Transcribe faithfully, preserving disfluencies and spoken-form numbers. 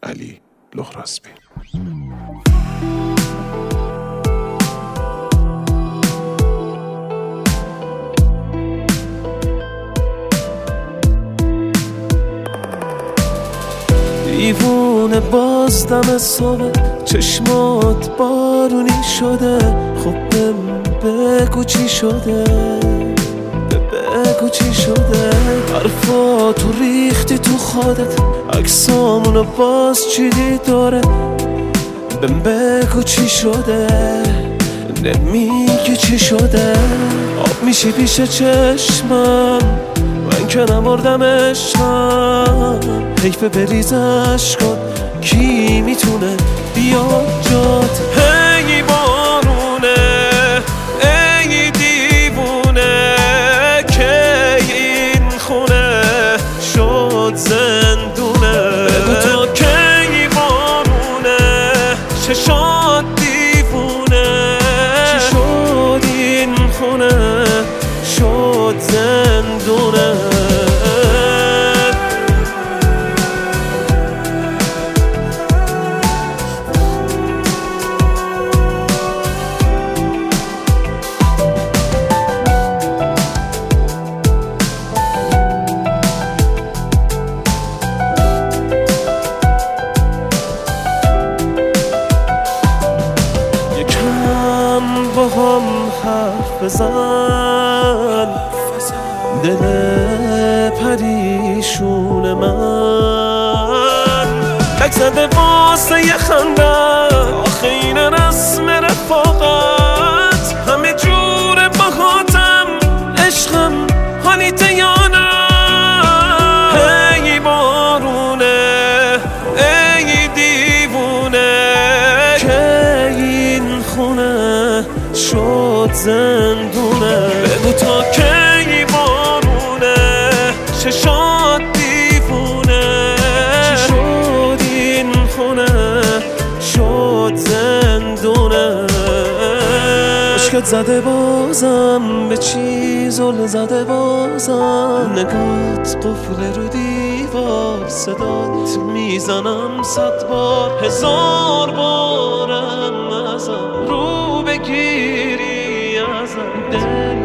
علی لهرازبی. دیوونه باز دم صبح چشمات بارونی شده، خب بهم بگو چی شده، بگو چی شده. حرفاتو ریختی تو خودت، عکسامونو باز چیدی داره، بهم بگو چی شده، نمیگی چی شده. آب میشی پیش چشمم، من که نمردم عشقم، حیف بریزش کن، کی میتونه بیاد جات. هی بارونه ای دیوونه، که این خونه شد زندونه. بگو تا کی بارونه، چشات دیوونه، چی شد این خونه شد زندونه. با هم حرف بزن، دل پریشون من تک زده واسه یه خنده. آخه این رسم رفاقت، همه جور باهاتم عشقم، حالیت یا نه. هی بارونه ای دیوونه، که این خونه شد زندونه. بگو تا کی بارونه، چشات دیوونه، چی شد این خونه شد زندونه. عشقت زده بازم به چی زل زده بازم، نگات قفل رو دیوار، صدات میزنم صد بار، هزار بارم ازم رو بگیری ازم. دل